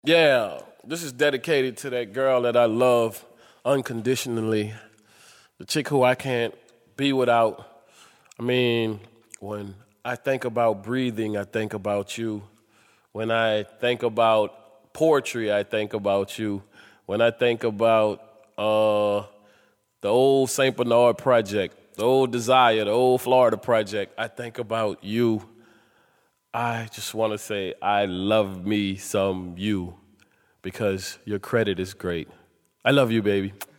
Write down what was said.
Yeah, this is dedicated to that girl that I love unconditionally, the chick who I can't be without. I mean, when I think about breathing, I think about you. When I think about poetry, I think about you. When I think about the old St. Bernard Project, the old Desire, the old Florida Project, I think about you. I just want to say I love me some you because your credit is great. I love you, baby.